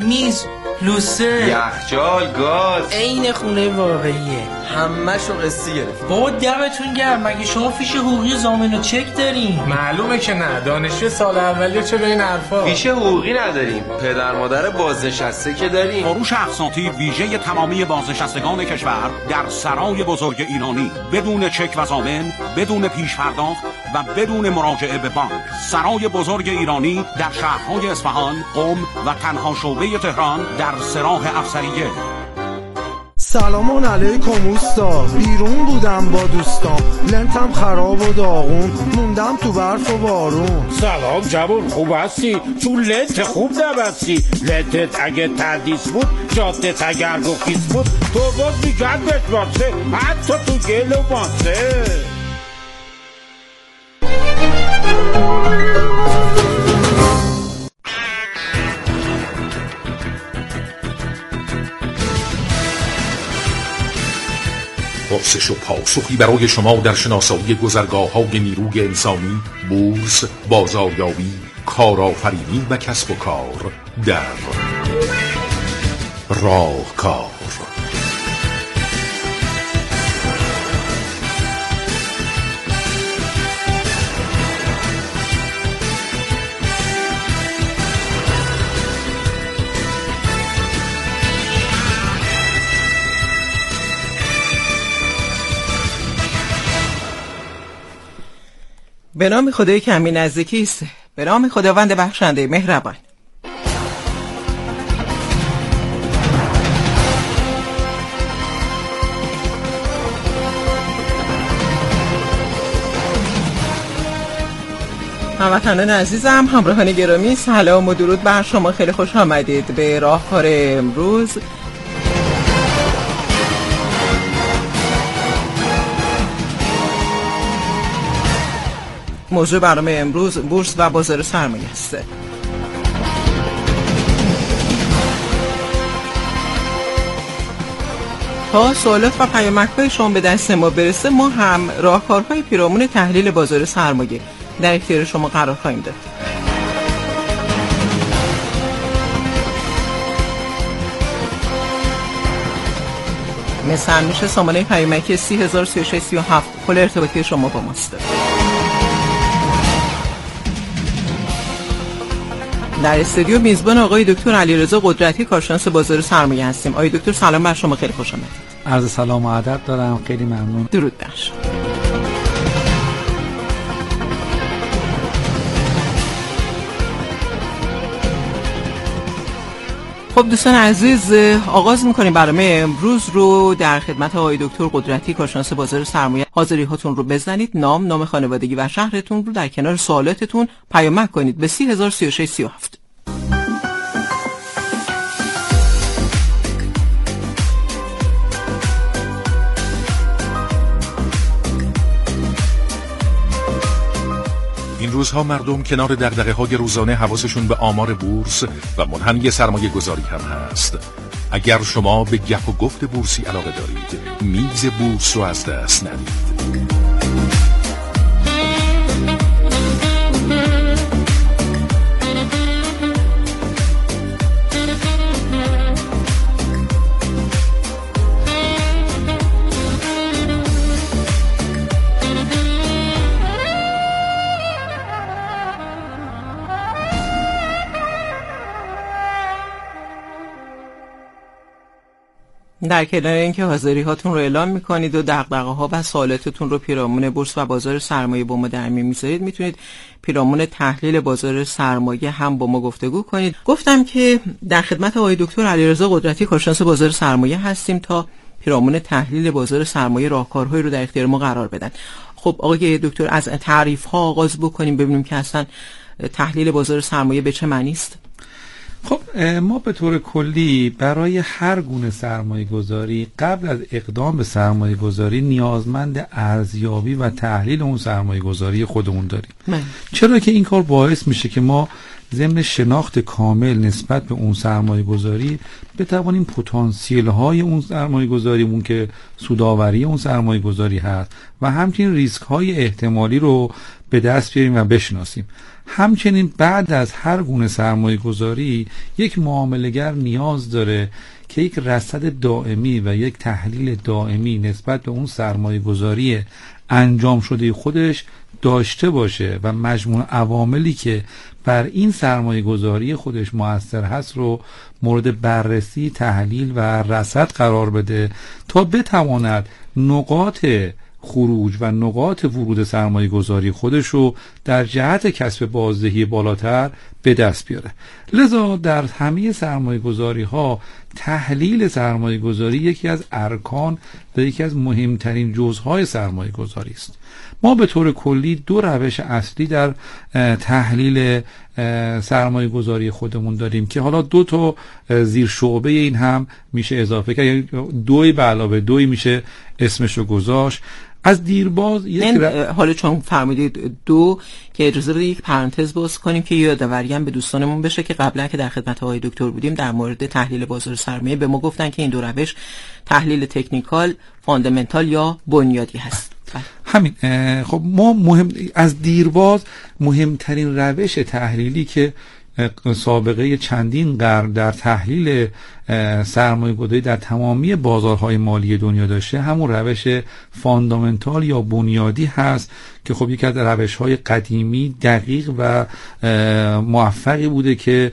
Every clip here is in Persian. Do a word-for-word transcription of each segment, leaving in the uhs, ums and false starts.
میز، لوسه، یخچال، گاز، عین خونه واقعیه. همه‌شو قسطی گرفت. بابا دمتون گرم، مگه شما فیش حقوقی ضامن و چک دارین؟ معلومه که نه، دانشجو سال اولیه چرا این حرفا؟ فیش حقوقی نداریم، پدر مادر بازنشسته که داریم. فروش اقساطی ویژه تمامی بازنشستگان کشور در سرای بزرگ ایرانی، بدون چک و ضامن، بدون پیش پرداخت و بدون مراجعه به بانک. سرای بزرگ ایرانی در شهرهای اصفهان، قم و تنها شعبه تهران در سراح افسریه. سلام علیکم اوستا، بیرون بودم با دوستام، لنتم خراب و داغون، موندم تو برف و بارون. سلام جوون، خوب هستی؟ تو لنت خوب نبستی. لنتت اگه تردیس بود، جادت اگر گفیس بود، تو باز میگرد بشماسه، حتی تو گل و ماسه. پرسش و پاسخی برای شما در شناسایی گذرگاه‌های نیروی انسانی، بورس، بازاریابی، کارآفرینی و کسب و کار در راهکار. به نام خدای که همین نزدیکی است، به نام خداوند بخشنده مهربان. هموطنان عزیزم، همراهان گرامی، سلام و درود بر شما. خیلی خوش آمدید به راهکار امروز. موضوع برنامه امروز بورس و بازار سرمایه است. تا سوالات و پیامک‌های شما به دست ما برسه، ما هم راهکارهای پیرامون تحلیل بازار سرمایه در اختیار شما قرار خواهیم داد. مثل همیشه سامانه پیامکی سی هزار سی و شش سی و هفت پل ارتباطی شما با ماست. در استودیو میزبان آقای دکتر علیرضا قدرتی، کارشناس بازار سرمایه هستیم. آقای دکتر سلام بر شما، خیلی خوش آمدید. عرض سلام و ادب دارم، خیلی ممنون. درود بر شما. خب دوستان عزیز، آغاز میکنیم برنامه امروز رو در خدمت آقای دکتر قدرتی، کارشناس بازار سرمایه. حاضری هاتون رو بزنید، نام، نام خانوادگی و شهرتون رو در کنار سوالاتتون پیامک کنید به سی هزار سی و شش سی و هفت. این روزها مردم کنار دغدغه‌های روزانه حواسشون به آمار بورس و منحنی سرمایه گذاری هم هست. اگر شما به گپ و گفت بورسی علاقه دارید، میز بورس رو از دست ندید. در کنار اینکه حاضری هاتون رو اعلام میکنید و دغدغه ها و سوالاتتون رو پیرامون بورس و بازار سرمایه با ما در میون میذارید، میتونید پیرامون تحلیل بازار سرمایه هم با ما گفتگو کنید. گفتم که در خدمت آقای دکتر علیرضا قدرتی، کارشناس بازار سرمایه هستیم تا پیرامون تحلیل بازار سرمایه راهکارهایی رو در اختیار ما قرار بدن. خب آقای دکتر، از تعریف ها آغاز بکنیم، ببینیم که اصلا تحلیل بازار سرمایه به چه معنی است. خب ما به طور کلی برای هر گونه سرمایه گذاری قبل از اقدام به سرمایه گذاری نیازمند ارزیابی و تحلیل اون سرمایه گذاری خودمون داریم. من. چرا که این کار باعث میشه که ما ضمن شناخت کامل نسبت به اون سرمایه گذاری بتوانیم پتانسیل های اون سرمایه گذاریمون که سودآوری اون سرمایه گذاری هست و همچنین ریسک های احتمالی رو به دست بیاریم و بشناسیم. همچنین بعد از هر گونه سرمایه گذاری یک معامله‌گر نیاز داره که یک رصد دائمی و یک تحلیل دائمی نسبت به اون سرمایه گذاری انجام شده خودش داشته باشه و مجموع عواملی که بر این سرمایه گذاری خودش مؤثر هست رو مورد بررسی، تحلیل و رصد قرار بده تا بتواند نقاط خروج و نقاط ورود سرمایه گذاری خودش رو در جهت کسب بازدهی بالاتر به دست بیاره. لذا در همه سرمایه گذاری ها تحلیل سرمایه گذاری یکی از ارکان و یکی از مهمترین جزهای سرمایه گذاری است. ما به طور کلی دو روش اصلی در تحلیل سرمایه گذاری خودمون داریم که حالا دو تا زیر شعبه این هم میشه اضافه کرد، یعنی دوی به علاوه دوی میشه اسمشو گذاشت. از دیرباز یک ر... حالا چون فرمودید دو که اجازه بده یک پرانتز باز کنیم که یادآوری هم به دوستانمون بشه که قبلا که در خدمت آقای دکتر بودیم در مورد تحلیل بازار سرمایه به ما گفتن که این دو روش تحلیل تکنیکال، فاندامنتال یا بنیادی هست. همین. خب ما مهم از دیرباز مهمترین روش تحلیلی که سابقه چندین قرن در تحلیل سرمایه گذاری در تمامی بازارهای مالی دنیا داشته همون روش فاندامنتال یا بنیادی هست که خب یکی از روش‌های قدیمی دقیق و موفقی بوده که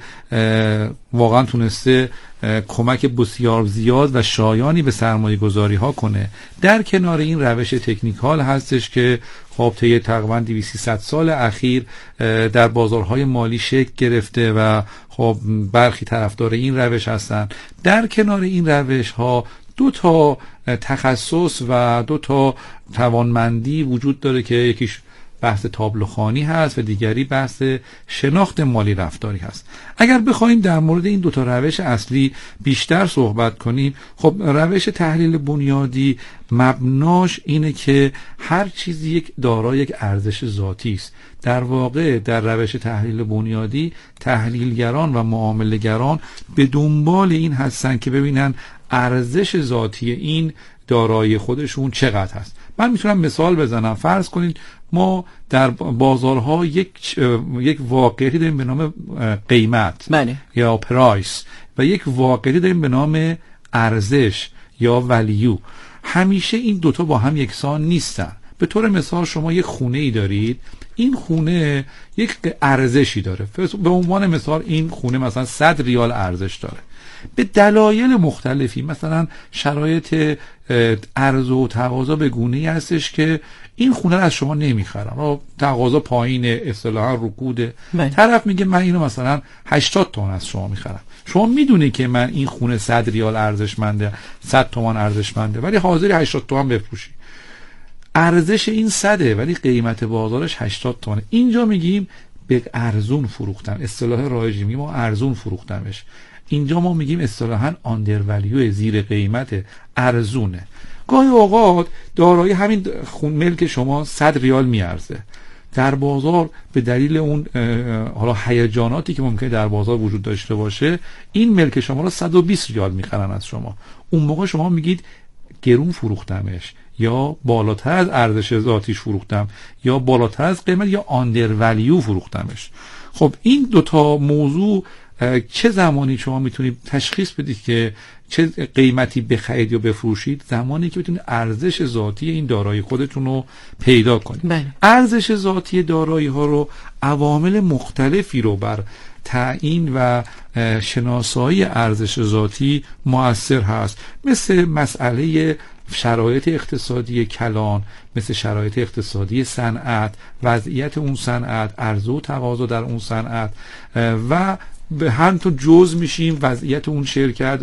واقعا تونسته کمک بسیار زیاد و شایانی به سرمایه گذاری ها کنه. در کنار این روش تکنیکال هستش که خب طی تقریبا دویست سیصد سال اخیر در بازارهای مالی شکل گرفته و خب برخی طرفدار این روش هستن. در کنار این روش ها دو تا تخصص و دو تا توانمندی وجود داره که یکیش بحث تابلوخوانی هست و دیگری بحث شناخت مالی رفتاری هست. اگر بخوایم در مورد این دو تا روش اصلی بیشتر صحبت کنیم، خب روش تحلیل بنیادی مبناش اینه که هر چیزی یک دارای یک ارزش ذاتی است. در واقع در روش تحلیل بنیادی تحلیلگران و معامله‌گران به دنبال این هستن که ببینن ارزش ذاتی این دارایی خودشون چقدر هست. من میتونم مثال بزنم. فرض کنید ما در بازارها یک یک واقعیتی داریم به نام قیمت بله. یا پرایس و یک واقعیتی داریم به نام ارزش یا ولیو. همیشه این دوتا با هم یکسان نیستن. به طور مثال شما یک خونه ای دارید، این خونه یک ارزشی داره. به عنوان مثال این خونه مثلا صد ریال ارزش داره. به دلایل مختلفی، مثلا شرایط عرض و تقاضا به گونه‌ای هستش که این خونه رو از شما نمیخرن و تقاضا پایینه، اصطلاحا رکوده. طرف میگه من اینو مثلا هشتاد تومن از شما میخرم. شما میدونی که من این خونه صد ریال ارزشمنده، صد تومن ارزشمنده، ولی حاضری هشتاد تومن بفروشی. ارزش این صده ولی قیمت بازارش هشتاد تومنه. اینجا میگیم به ارزون فروختم. اصطلاح رایجی میگیم ما ارزون فروختمش. اینجا ما میگیم اصطلاحاً آندر ولیو، زیر قیمت، ارزونه. گاهی اوقات دارایی همین خون ملک شما صد ریال میارزه، در بازار به دلیل اون حالا هیجاناتی که ممکنه در بازار وجود داشته باشه این ملک شما رو صد و بیست ریال میخرن از شما. اون موقع شما میگید گرون فروختمش یا بالاتر از ارزش ذاتیش فروختم یا بالاتر از قیمت یا آندر ولیو فروختمش. خب این دوتا موضوع چه زمانی شما میتونید تشخیص بدید که چه قیمتی بخرید یا بفروشید؟ زمانی که بتونید ارزش ذاتی این دارایی خودتون رو پیدا کنید. بله. ارزش ذاتی دارایی ها رو عوامل مختلفی رو بر تعیین و شناسایی ارزش ذاتی مؤثر هست، مثل مسئله شرایط اقتصادی کلان، مثل شرایط اقتصادی صنعت، وضعیت اون صنعت، عرضه و تقاضا در اون صنعت و به هم تو جزء میشیم وضعیت اون شرکت،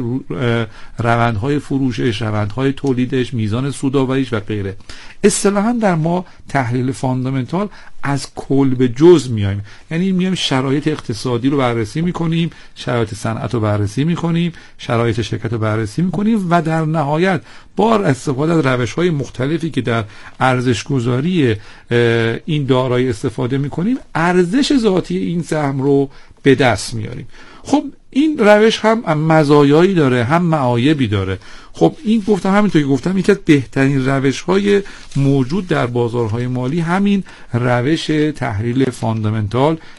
روندهای فروشش، روندهای تولیدش، میزان سودآوریش و غیره. اصطلاحاً در ما تحلیل فاندامنتال از کل به جزء میایم، یعنی میایم شرایط اقتصادی رو بررسی میکنیم، شرایط صنعت رو بررسی میکنیم، شرایط شرکت رو بررسی میکنیم و در نهایت با استفاده از روش‌های مختلفی که در ارزش گذاری این دارایی استفاده میکنیم ارزش ذاتی این سهم رو به دست میاریم. خب این روش هم مزایایی داره هم معایبی داره. خب این گفتم همینطور که گفتم یکی از بهترین روش‌های موجود در بازارهای مالی همین روش تحلیل فاندامنتال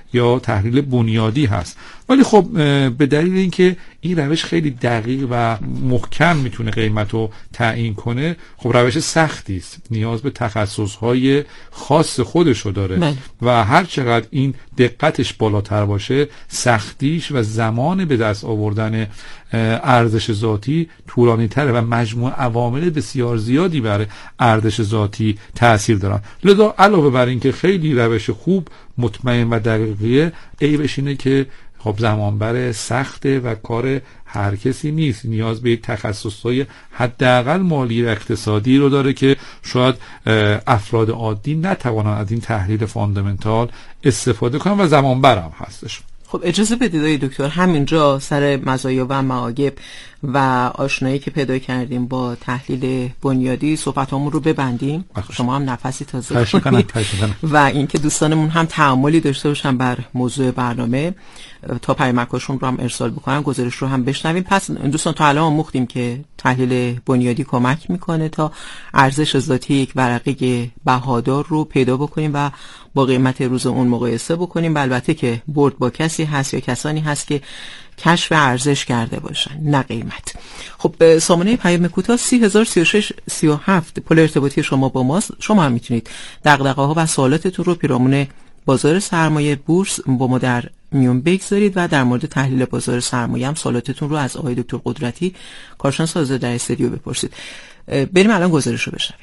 یا تحلیل بنیادی هست. ولی خب به دلیل اینکه این روش خیلی دقیق و محکم میتونه قیمت رو تعیین کنه، خب روش سختی است، نیاز به تخصص‌های خاص خودش رو داره من. و هر چقدر این دقتش بالاتر باشه، سختیش و زمان به دست آوردن ارزش ذاتی طولانی تره و مجموع عوامل بسیار زیادی بر ارزش ذاتی تأثیر دارن. لذا علاوه بر این که خیلی روش خوب، مطمئن و دقیقیه، عیبش اینه که خب زمانبر سخته و کار هر کسی نیست، نیاز به یک تخصصهای حداقل مالی و اقتصادی رو داره که شاید افراد عادی نتوانند از این تحلیل فاندامنتال استفاده کنن و زمانبر هم هستش. خب اجازه بدید دکتر همینجا سر مزایا و معایب و آشنایی که پیدا کردیم با تحلیل بنیادی صحبتامون رو ببندیم. شما هم نفسی تازه کنید و اینکه دوستانمون هم تأملی داشته باشن بر موضوع برنامه تا پیامکاشون رو هم ارسال بکنن، گزارش رو هم بشنویم. پس دوستان تا الان آموختیم که تحلیل بنیادی کمک میکنه تا ارزش ذاتی یک ورقه بهادار رو پیدا بکنیم و با قیمت روز اون مقایسه بکنیم. البته که برد با کسی هست یا کسانی هست که کشف ارزش کرده باشن، نه قیمت. خب سامانه پیام کوتاه سی هزار سی و شش سی و هفت پل ارتباطی شما با ماست. شما هم میتونید دغدغه‌ها و سوالاتتون رو پیرامون بازار سرمایه بورس با ما در میون بگذارید و در مورد تحلیل بازار سرمایه هم سوالاتتون رو از آقای دکتر قدرتی کارشناس حاضر در استودیو بپرسید. بریم الان گزارش رو بشنویم.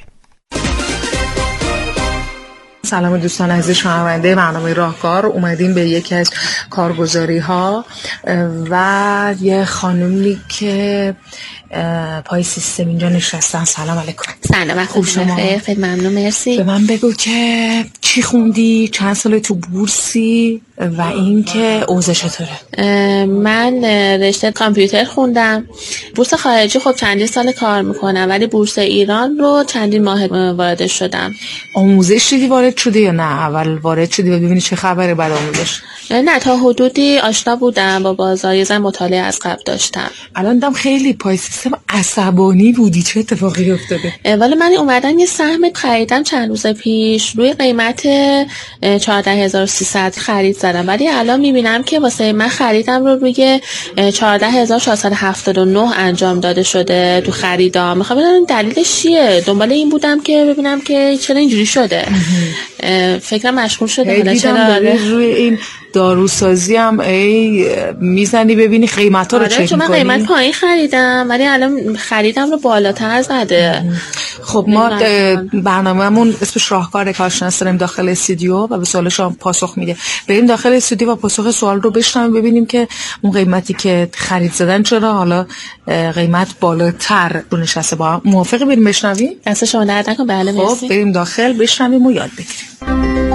سلام دوستان عزیز شنونده برنامه راهکار، اومدیم به یکی از کارگزاری ها و یه خانومی که پای سیستم اینجا نشستن. سلام علیکم. سلام، خوب شما؟ خیلی ممنون، مرسی. به من بگو که چی خوندی، چند سال تو بورسی و این که اوضاع چطوره؟ من رشته کامپیوتر خوندم. بورس خارجی خب چندین سال کار میکنم، ولی بورس ایران رو چندین ماه وارد شدم. آموزش دیدی وارد شدی یا نه؟ اول وارد شدی و ببینی چه خبره بعد آموزش؟ نه، تا حدودی آشنا بودم با بازار، یه ذره مطالعه از قبل داشتم. الان دم خیلی پای سیستم عصبانی بودی، چه اتفاقی افتاده؟ ولی من اومدم یه سهم خریدم چند روز پیش روی قیمت چهارده هزار و سیصد خرید زدم، ولی الان میبینم که واسه من خریدم رو روی چهارده هزار و چهارصد و هفتاد و نه انجام داده شده تو خریدام. میخوام ببینم دلیلش چیه، دنبال این بودم که ببینم که چرا اینجوری شده. فکرم مشغول شده حالا چرا روی این داروسازی هم ای میزنی ببینی قیمتا رو چک می‌کنی؟ چون من قیمت پایین خریدم ولی الان خریدم رو بالاتر زده. خب ما برنامه‌مون اسمش راهکار کارشناس داریم داخل استودیو و به سوالش هم پاسخ میده. بریم داخل استودیو و پاسخ سوال رو بشنویم ببینیم که اون قیمتی که خرید زدن چرا حالا قیمت بالاتر رو نشسته. با موافقی بریم بشنویم؟ دست شما درد نکنه. بله مرسی. خب بریم داخل بشنویم و یاد بگیریم.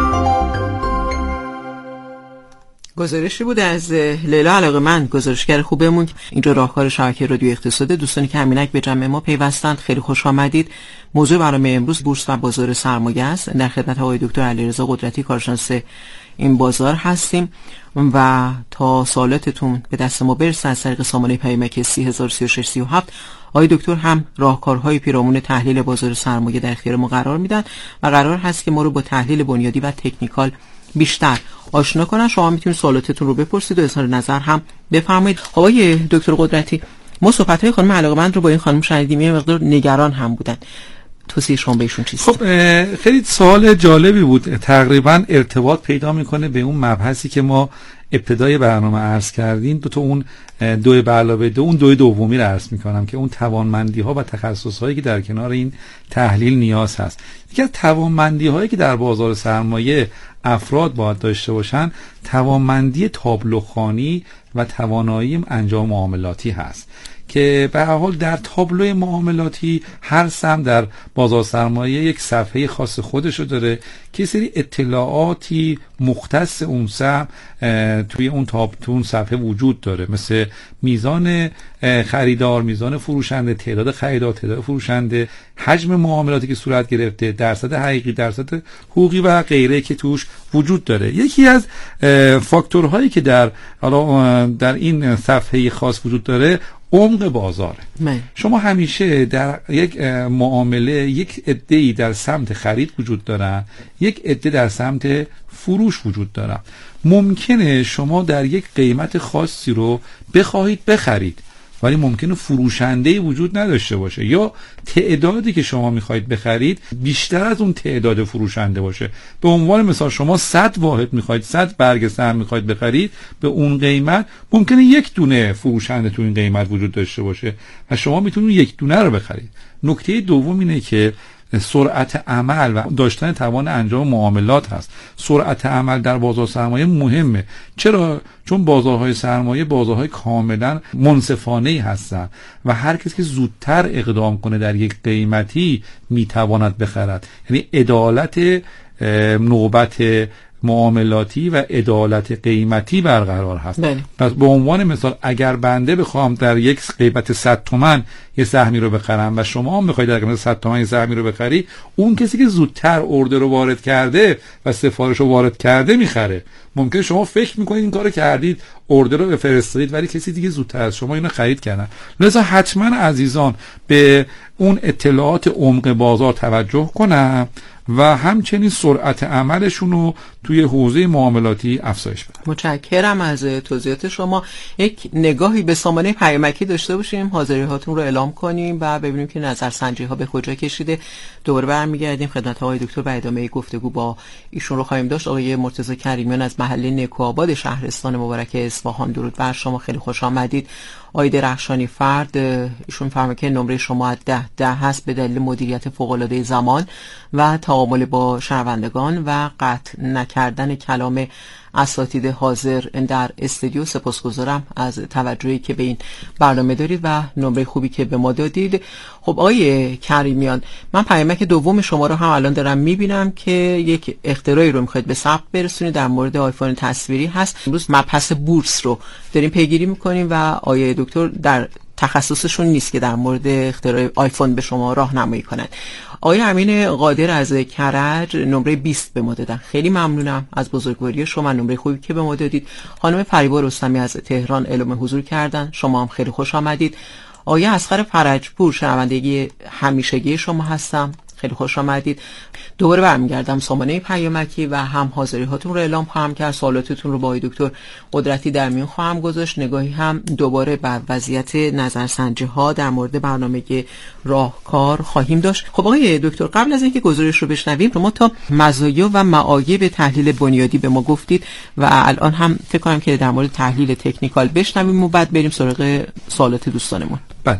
گزارشی بود از لیلا علاقه‌مند، گزارشگر خوبمون. اینجا راهکار شبکه رادیو اقتصاد. دوستانی که همینک به جمع ما پیوستند خیلی خوش آمدید. موضوع برنامه امروز بورس و بازار سرمایه است. در خدمت آقای دکتر علیرضا قدرتی کارشناس این بازار هستیم و تا سوالاتتون به دست ما برسه از طریق سامانه پیامک سی هزار سی و شش سی و هفت آقای دکتر هم راهکارهای پیرامون تحلیل بازار سرمایه در اختیار ما قرار میدن و قرار هست که ما رو با تحلیل بنیادی و تکنیکال بیشتر آشنا کنن. شما میتونید سوالاتتون رو بپرسید و اظهار نظر هم بفرمایید. آقای دکتر قدرتی، ما صحبت‌های خانم علاقه‌مند رو با این خانم شنیدیم، یه مقدار نگران هم بودن. توصیه شما بهشون چیست؟ خب خیلی سوال جالبی بود، تقریبا ارتباط پیدا میکنه به اون مبحثی که ما ابتدای برنامه عرض کردیم. دو تا اون دوی به علاوه دو اون دوی دومی رو عرض میکنم که اون توانمندی ها و تخصص هایی که در کنار این تحلیل نیاز هست. یکی از توانمندی هایی که در بازار سرمایه افراد باید داشته باشن توانمندی تابلوخوانی و توانایی انجام معاملاتی هست که به هر حال در تابلو معاملاتی هر سهم در بازار سرمایه یک صفحه خاص خودشو داره که سری اطلاعاتی مختص اون سهم توی اون تاب تو اون صفحه وجود داره، مثل میزان خریدار، میزان فروشنده، تعداد خریدار، تعداد فروشنده، حجم معاملاتی که صورت گرفته، درصد حقیقی، درصد حقوقی و غیره که توش وجود داره. یکی از فاکتورهایی که در حالا در این صفحه خاص وجود داره عمق بازاره. من. شما همیشه در یک معامله یک عده‌ای در سمت خرید وجود دارن، یک عده در سمت فروش وجود دارن. ممکنه شما در یک قیمت خاصی رو بخواهید بخرید ولی ممکنه فروشنده‌ای وجود نداشته باشه یا تعدادی که شما میخواهید بخرید بیشتر از اون تعداد فروشنده باشه. به عنوان مثال شما صد واحد میخواهید، صد برگ سهم میخواهید بخرید به اون قیمت، ممکنه یک دونه فروشنده تو این قیمت وجود داشته باشه و شما میتونید یک دونه رو بخرید. نکته دوم اینه که سرعت عمل و داشتن توان انجام معاملات هست. سرعت عمل در بازار سرمایه مهمه. چرا؟ چون بازارهای سرمایه بازارهای کاملا منصفانه‌ای هستن و هر کسی که زودتر اقدام کنه در یک قیمتی میتواند بخرد. یعنی عدالت نوبت معاملاتی و عدالت قیمتی برقرار هست. بله. پس به عنوان مثال اگر بنده بخوام در یک قیمت صد تومان یه سهمی رو بخرم و شما هم بخواید در قیمت صد تومان یه سهمی رو بخری، اون کسی که زودتر اوردر رو وارد کرده و سفارش رو وارد کرده میخره. ممکنه شما فکر میکنید این کارو کردید، اوردر رو بفرستید، ولی کسی دیگه زودتر از شما اینو خرید کردن. لذا حتما عزیزان به اون اطلاعات عمق بازار توجه کنن و همچنین سرعت عملشون رو توی حوزه معاملاتی افزایش بدن. متشکرم از توضیحات شما. یک نگاهی به سامانه پیامکی داشته باشیم، حاضری هاتون رو اعلام کنیم و ببینیم که نظرسنجی ها به کجا کشیده. دوباره برمیگردیم خدمت آقای دکتر و ادامه گفتگو با ایشون رو خواهیم داشت. آقای مرتضی کریمیان از محله نیکوآباد شهرستان مبارک اصفهان، درود بر شما، خیلی خوش آمدید. آقای درخشانی فرد، ایشون فرمود که نمره شما از ده ده هست به دلیل مدیریت فوق‌العاده زمان و تعامل با شنوندگان و قطع نکردن کلام اساتید حاضر در استودیو. سپاسگزارم از توجهی که به این برنامه دارید و نمره خوبی که به ما دادید. خب آقای کریمیان، من پیامک دوم شما رو هم الان دارم میبینم که یک اختراعی رو میخواید به ثبت برسونید در مورد آیفون تصویری هست. امروز مبحث بورس رو داریم پیگیری میکنیم و آقای دکتر در تخصصشون نیست که در مورد اختراع آیفون به شما راهنمایی کنند. آقای امین قادر از کرج نمره بیست به ما دادن. خیلی ممنونم از بزرگواری شما، نمره خوبی که به ما دادید. خانم فریبا رستمی از تهران اعلام حضور کردن، شما هم خیلی خوش آمدید. آقای اصغر فرجپور، شنوندگی همیشگی شما هستم، خیلی خوش آمدید. دوباره برمیگردم سامانه پیامکی و هم حاضری هاتون رو اعلام خواهم کرد، سوالاتتون رو با آقای دکتر قدرتی در میون خواهم گذاشت. نگاهی هم دوباره بر وضعیت نظرسنجی ها در مورد برنامه راهکار خواهیم داشت. خب آقای دکتر، قبل از اینکه گزارش رو بشنویم شما تا مزایا و معایب تحلیل بنیادی به ما گفتید و الان هم فکر کنم که در مورد تحلیل تکنیکال بشنویم و بعد بریم سراغ سوالات دوستانمون. بله.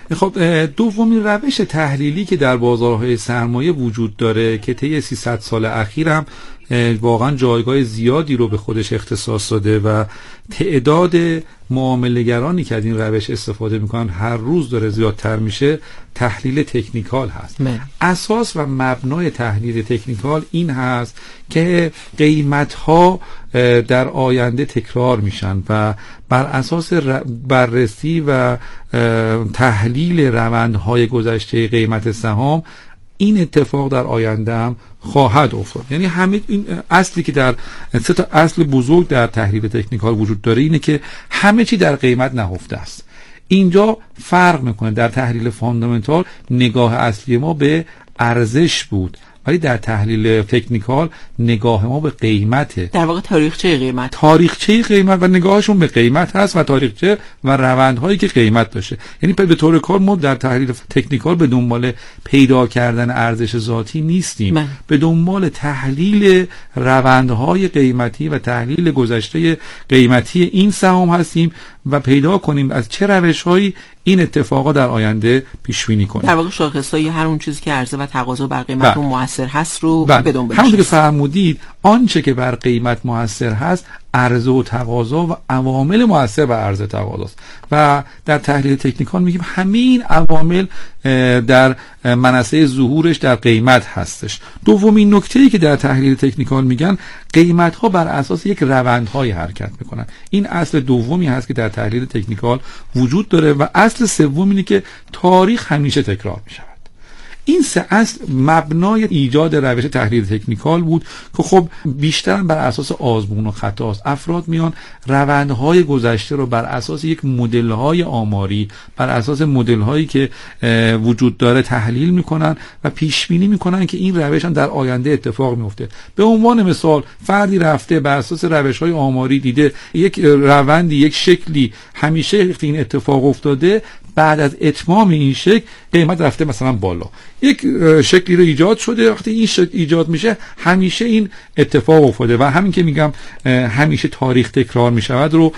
خب دومین روش تحلیلی که در بازارهای سرمایه وجود داره که طی سیصد سال اخیر هم واقعا جایگاه زیادی رو به خودش اختصاص داده و تعداد معامله‌گرانی که از این روش استفاده میکنن هر روز داره زیادتر میشه، تحلیل تکنیکال هست. من. اساس و مبنای تحلیل تکنیکال این هست که قیمت‌ها در آینده تکرار میشن و بر اساس بررسی و تحلیل روندهای گذشته قیمت سهام این اتفاق در آینده هم خواهد افتاد. یعنی همه این اصلی که در سه تا اصل بزرگ در تحلیل تکنیکال وجود داره اینه که همه چی در قیمت نهفته است. اینجا فرق میکنه. در تحلیل فاندامنتال نگاه اصلی ما به ارزش بود، ولی در تحلیل تکنیکال نگاه ما به قیمته. در واقع تاریخچه قیمت تاریخچه قیمت و نگاهشون به قیمت هست و تاریخچه و روندهایی که قیمت داشته. یعنی به طور کار ما در تحلیل تکنیکال به دنبال پیدا کردن ارزش ذاتی نیستیم، من. به دنبال تحلیل روندهای قیمتی و تحلیل گذشته قیمتی این سهام هستیم و پیدا کنیم از چه روش‌هایی این اتفاقا در آینده پیش بینی کنیم. در واقع شاخص‌های هر اون چیزی که عرضه و تقاضا بر قیمت اون مؤثر هست رو بدون بشه. همونطور که فرمودید آنچه که بر قیمت مؤثر هست عرضه و تقاضا و عوامل مؤثر بر عرضه تقاضاست و در تحلیل تکنیکال میگیم همین عوامل در منصه ظهورش در قیمت هستش. دومین نکته‌ای که در تحلیل تکنیکال میگن قیمت‌ها بر اساس یک روندهای حرکت میکنن. این اصل دومی هست که در تحلیل تکنیکال وجود داره و اصل سوم اینه که تاریخ همیشه تکرار میشود. این سه اصل مبنای ایجاد روش تحلیل تکنیکال بود که خب بیشتر بر اساس آزمون و خطاست. افراد میان روندهای گذشته رو بر اساس یک مدل‌های آماری، بر اساس مدل‌هایی که وجود داره تحلیل میکنن و پیش بینی میکنن که این روش هم در آینده اتفاق میفته. به عنوان مثال فردی رفته بر اساس روش‌های آماری دیده یک روندی، یک شکلی همیشه این اتفاق افتاده، بعد از اتمام این شکل قیمت رفته مثلا بالا. یک شکلی رو ایجاد شده، وقتی این شکل ایجاد میشه همیشه این اتفاق افتاده و همین که میگم همیشه تاریخ تکرار میشود رو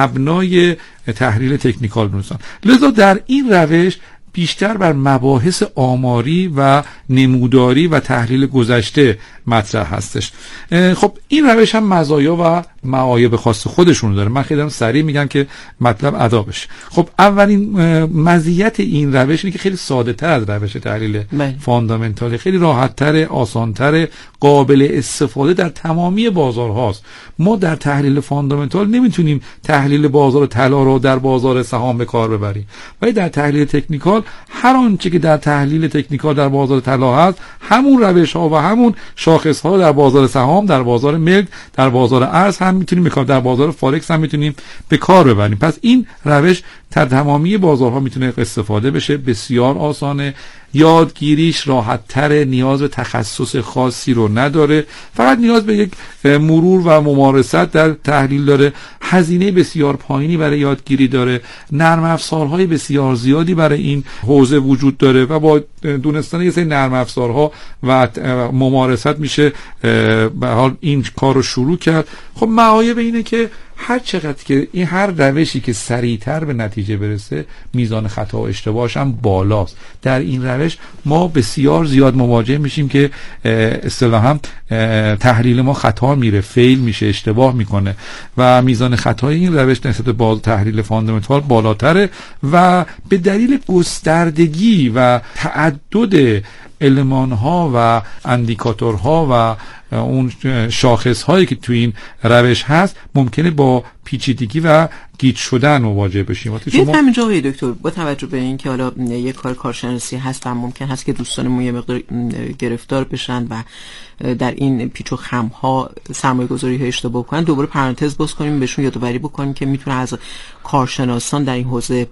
مبنای تحلیل تکنیکال دونستان. لذا در این روش بیشتر بر مباحث آماری و نموداری و تحلیل گذشته مطرح هستش. خب این روش هم مزایا و معایب خاص خودشون داره. من خیلی سریع میگم که مطلب ادا بشه. خب اولین مزیت این روش اینه که خیلی ساده تر از روش تحلیل فاندامنتال، خیلی راحت تر، آسان تر، قابل استفاده در تمامی بازارهاست. ما در تحلیل فاندامنتال نمیتونیم تحلیل بازار طلا رو در بازار سهام به کار ببریم، ولی در تحلیل تکنیکال هر آنچه که در تحلیل تکنیکال در بازار طلا هست همون روش ها و همون شاخص ها در بازار سهام، در بازار ملک، در بازار ارز هم میتونیم به کار، در بازار فارکس هم میتونیم به کار ببریم. پس این روش در تمامی بازارها میتونه استفاده بشه، بسیار آسانه، یادگیریش راحت تره، نیاز به تخصص خاصی رو نداره، فقط نیاز به یک مرور و ممارست در تحلیل داره، هزینه بسیار پایینی برای یادگیری داره، نرم افزارهای بسیار زیادی برای این حوزه وجود داره و با دونستن یه سری نرم افزارها و ممارست میشه به حال این کار رو شروع کرد. خب معایب اینه که هر چقدر که این هر روشی که سریعتر به نتیجه برسه میزان خطا و اشتباهش هم بالاست. در این روش ما بسیار زیاد مواجه میشیم که اصطلاحاً تحلیل ما خطا میره، فیل میشه، اشتباه میکنه و میزان خطای این روش نسبت به تحلیل فاندامنتال بالاتره و به دلیل گستردگی و تعدد المان ها و اندیکاتورها و اون شاخص هایی که تو این روش هست ممکنه با پیچیدگی و گیج شدن مواجه بشیم. شما همینجا آقای دکتر با توجه به این که حالا یه کار کارشناسی هست و ممکن هست که دوستانمون یه مقدار گرفتار بشن و در این پیچ و خم ها سرمایه گذاری ها اشتباه کنن، دوباره پرانتز باز کنیم بهشون یادآوری بکنیم که میتونه از کارشناسان در این حوزه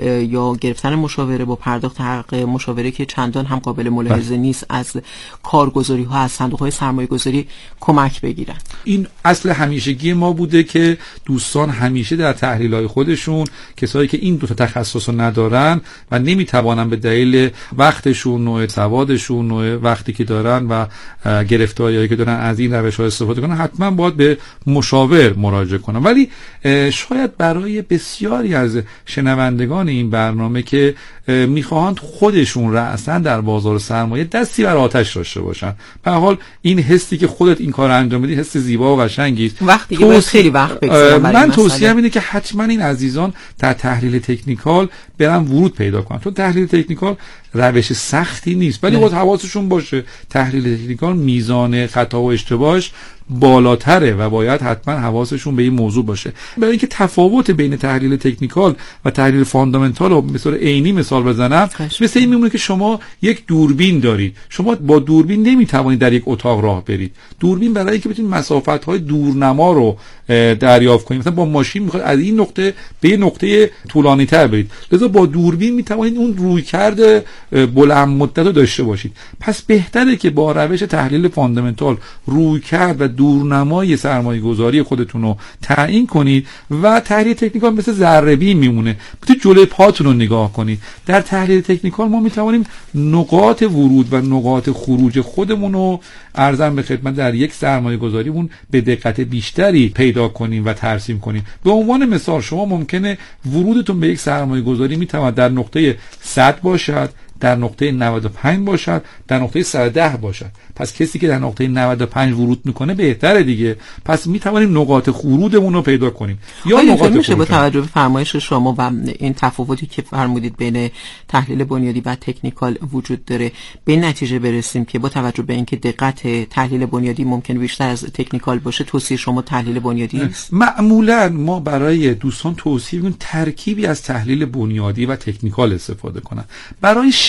یا گرفتن مشاوره با پرداخت حق مشاوره که چندان هم قابل ملاحظه نیست از کارگزاری ها، از صندوق های سرمایه گذاری کمک بگیرن. این اصل همیشگی ما بوده که دوستان همیشه در تحلیل های خودشون، کسایی که این دو تا تخصص رو ندارن و نمیتوانن به دلیل وقتشون، نوع سوادشون، نوع وقتی که دارن و گرفتاریایی که دارن از این روش ها استفاده کنن، حتما باید به مشاور مراجعه کنن. ولی شاید برای بسیاری از شنوندگان این برنامه که میخواهند خودشون رأساً در بازار سرمایه دستی بر آتش داشته باشن، به هر حال این حسی که خودت این کار انجام بدی حس زیبا و قشنگی است. وقتی که باید خیلی وقت بگذارم من توصیه اینه که حتما این عزیزان در تحلیل تکنیکال برن ورود پیدا کنن، چون تحلیل تکنیکال روش سختی نیست، ولی باید حواسشون باشه تحلیل تکنیکال میزان خطا و اشتباهش بالاتره و باید حتما حواسشون به این موضوع باشه. برای اینکه تفاوت بین تحلیل تکنیکال و تحلیل فاندامنتال رو مثلا عینی مثال بزنم، مثل این میمونه که شما یک دوربین دارید، شما با دوربین نمیتوانید در یک اتاق راه برید. دوربین برای اینکه بتونید مسافت‌های دورنما رو دریافت کنید، مثلا با ماشین میخواد از این نقطه به این نقطه طولانی‌تر برید، لذا با دوربین میتوانید اون رویکرد بلند مدت رو داشته باشید. پس بهتره که با روش تحلیل فاندامنتال رویکرد و دورنمای سرمایه گذاری خودتون رو تعیین کنید و تحلیل تکنیکال مثل ذره بین میمونه، بتونید جلوی پاتون رو نگاه کنید. در تحلیل تکنیکال ما میتوانیم نقاط ورود و نقاط خروج خودمون رو ارزم به خدمت در یک سرمایه گذاریمون به دقت بیشتری پیدا کنیم و ترسیم کنیم. به عنوان مثال شما ممکنه ورودتون به یک سرمایه گذاری میتواند در نقطه صد باشد، در نقطه نود و پنج باشد، در نقطه صد و ده باشد. پس کسی که در نقطه نود و پنج ورود میکنه بهتره دیگه. پس میتوانیم نقاط خروجمون رو پیدا کنیم یا نقاط میشه با توجه به فرمایش شما و این تفاوتی که فرمودید بین تحلیل بنیادی و تکنیکال وجود داره به نتیجه برسیم که با توجه به اینکه دقت تحلیل بنیادی ممکن بیشتر از تکنیکال باشه، توصیه شما تحلیل بنیادی است؟ معمولا ما برای دوستان توصیه می‌کنیم ترکیبی از تحلیل بنیادی و تکنیکال استفاده کنن. برای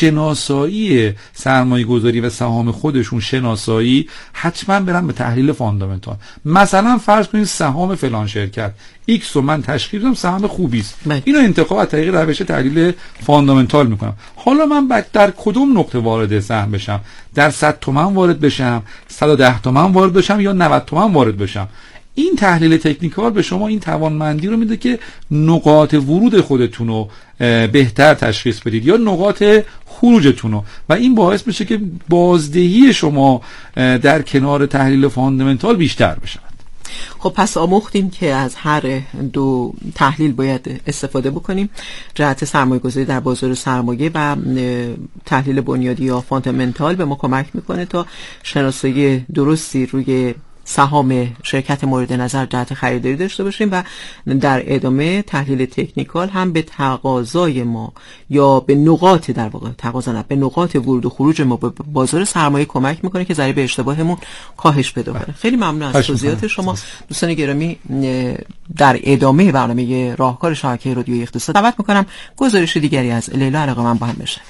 شناسایی سرمایه گذاری و سهام خودشون شناسایی، حتما برن به تحلیل فاندامنتال. مثلا فرض کنید سهام فلان شرکت ایکس رو من تشخیص دادم سهام خوبی است، اینو انتخاب از طریق روش تحلیل فاندامنتال میکنم. حالا من بعد در کدوم نقطه وارد سهم بشم؟ در صد تومن وارد بشم، صد و ده تومن وارد بشم یا نود تومن وارد بشم؟ این تحلیل تکنیکال به شما این توانمندی رو میده که نقاط ورود خودتون رو بهتر تشخیص بدید یا نقاط خروجتون رو، و این باعث میشه که بازدهی شما در کنار تحلیل فاندامنتال بیشتر بشه. خب پس آموختیم که از هر دو تحلیل باید استفاده بکنیم. جهت سرمایه گذاری در بازار سرمایه و تحلیل بنیادی یا فاندامنتال به ما کمک میکنه تا شناسایی درستی روی سهام شرکت مورد نظر جهت خریداری داشته باشیم و در ادامه تحلیل تکنیکال هم به تقاضای ما یا به نقاط در واقع تقاضا نه به نقاط ورود و خروج ما به بازار سرمایه کمک میکنه که ضریب اشتباهمون کاهش پیدا کنه. خیلی ممنون از توضیحات شما دوستان گرامی. در ادامه برنامه راهکار شبکه رادیویی اقتصاد دعوت میکنم گزارش دیگری از لیلا علاقه‌مند با هم بشنویم.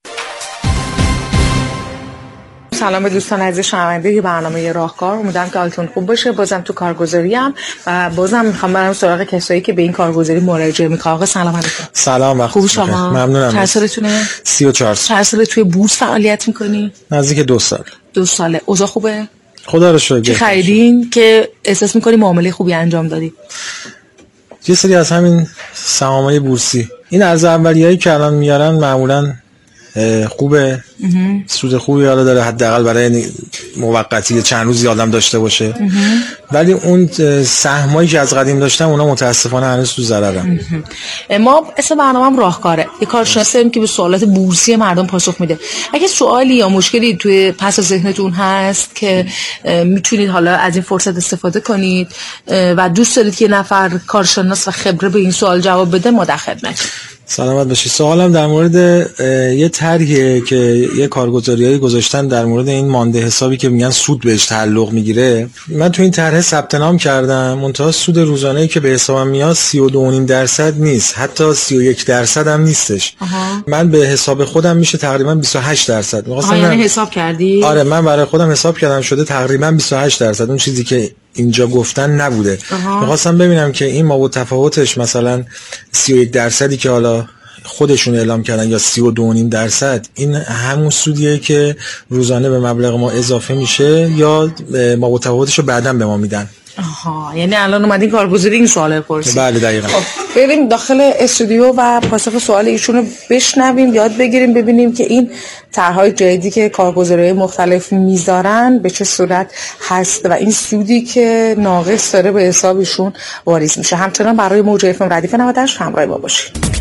سلام به دوستان عزیز شنونده برنامه راهکار، امیدوارم که حالتون خوب باشه. بازم تو کارگزاری ام و بازم میخوام برم سراغ کسایی که به این کارگزاری مراجعه میکنن. آقا سلام علیکم. سلام، وقت خوب شما؟ ممنونم. چند سالتونه؟ سی و چهار سال. چند سال توی بورس فعالیت میکنی؟ نزدیک دو سال. دو ساله. اوضاع خوبه؟ خدا رو شکر. که خریدین که احساس میکنی معامله خوبی انجام دادی؟ یه سری از همین سهامای بورسی، این ارز اولیه‌ای که الان میارن معمولاً خوبه، سود خوبی حالا داره، حداقل برای موقتی چند روزی آدم داشته باشه، ولی اون سهمایی که از قدیم داشتم اونا متاسفانه هنوز تو ضررن. ما اسم برنامه‌ام راهکاره، یه کارشناس داریم که به سوالات بورسی مردم پاسخ میده. اگه سوالی یا مشکلی توی پس ذهنتون هست که میتونید حالا از این فرصت استفاده کنید و دوست دارید که یه نفر کارشناس و خبره به این سوال جواب بده، ما در خدمتیم. سلامت باشی. سوالم در مورد یه طرحیه که یه کارگزاریایی گذاشتن در مورد این مانده حسابی که میگن سود بهش تعلق میگیره. من تو این طرح ثبت نام کردم، منتها سود روزانه‌ای که به حسابم میاد سی و دو و نیم درصد نیست، حتی سی و یک درصد هم نیستش. آها. من به حساب خودم میشه تقریبا بیست و هشت درصد. آها، یعنی حساب کردی؟ آره، من برای خودم حساب کردم شده تقریبا بیست و هشت درصد. اون چیزی که اینجا گفتن نبوده. می‌خواستم ببینم که این ما با تفاوتش مثلا سی و یک درصدی که حالا خودشون اعلام کردن یا سی و دو و نیم درصد، این همون سودیه که روزانه به مبلغ ما اضافه میشه یا ما با تفاوتش رو بعداً به ما میدن؟ آها، یعنی الان اومدین کارگزاری این سوال پرسید. بله دقیقاً. خب بریم داخل استودیو و پاسخ سوال ایشون رو بشنویم، یاد بگیریم، ببینیم که این طرح‌های جدیدی که کارگزاری‌های مختلف میذارن به چه صورت هست و این سودی که ناقص داره به حسابشون واریز میشه. همچنان برای موج اف ام ردیف نود و هشت همراه ما باشید.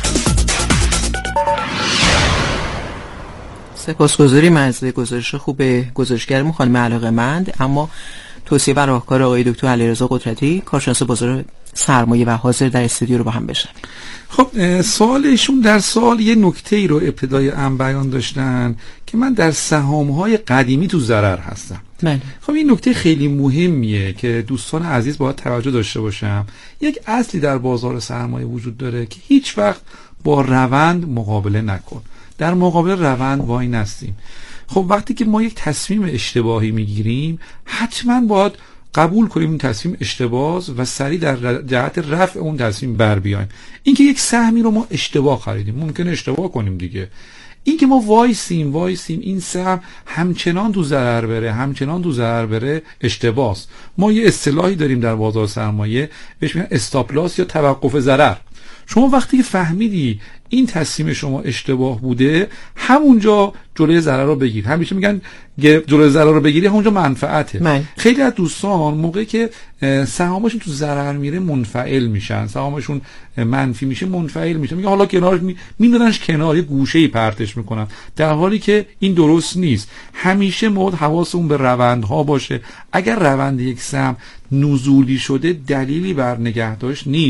سپاسگزاریم از گزارش خوب گزارشگرمون خانم علاقه‌مند. اما توصیه و راهکار آقای دکتر علیرضا قدرتی کارشناس بازار سرمایه و حاضر در استودیو رو با هم بشنویم. خب سوال ایشون در سوال یه نکته ای رو ابتدای ام بیان داشتن که من در سهام‌های قدیمی تو ضرر هستم. بله. خب این نکته خیلی مهمیه که دوستان عزیز باید توجه داشته باشم. یک اصلی در بازار سرمایه وجود داره که هیچ وقت با روند مقابله نکن. در مقابل روند وای نستیم. خب وقتی که ما یک تصمیم اشتباهی میگیریم حتما باید قبول کنیم این تصمیم اشتباهه و سریع در جهت رفع اون تصمیم بر بیایم. اینکه یک سهمی رو ما اشتباه خریدیم، ممکنه اشتباه کنیم دیگه، اینکه ما وایسیم وایسیم این سهم همچنان تو ضرر بره همچنان تو ضرر بره اشتباهه. ما یه اصطلاحی داریم در بازار سرمایه بهش میگن استاپ لاس یا توقف ضرر. شما وقتی فهمیدی این تصمیم شما اشتباه بوده، همونجا جلوی ضرر رو بگیر. همیشه میگن جلوی ضرر رو بگیری همونجا منفعته. من. خیلی از دوستان موقعی که سهامشون تو ضرر میره منفعل میشن، سهامشون منفی میشه منفعل میشن، میگن حالا کنارش میندازنش کنار، یه گوشه‌ای پرتش میکنن، در حالی که این درست نیست. همیشه مود حواسمون به روندها باشه. اگر روند یک سهم نزولی شده دلیلی بر نگهداشت نیست.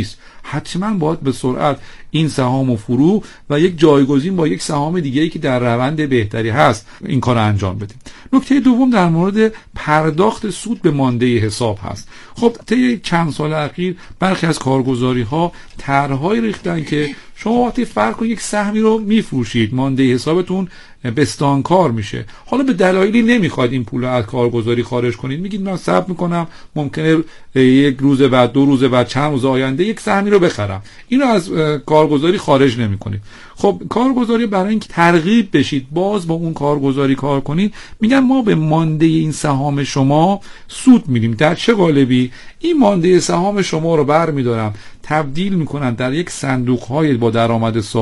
حتما باید به سرعت این سهام و فرو و یک جایگزین با یک سهام دیگه‌ای که در روند بهتری هست این کار رو انجام بدیم. نکته دوم در مورد پرداخت سود به مانده حساب هست. خب طی چند سال اخیر برخی از کارگزاری‌ها طرح‌هایی ریختن که شما وقتی فرق کنید یک سهمی رو میفروشید، مانده حسابتون بستانکار میشه. حالا به دلایلی نمیخواد این پول رو از کارگزاری خارج کنید، میگید من صبر میکنم، ممکنه یک روز بعد، دو روز بعد، چند روز آینده یک سهمی رو بخرم. اینو از کارگزاری خارج نمیکنید. خب کارگزاری برای اینکه ترغیب بشید باز با اون کارگزاری کار کنید، میگن ما به مانده این سهام شما سود میدیم. در چه قالبی؟ این مانده سهام شما رو برمیدارم، تبدیل میکنن در یک صندوق های با درآمد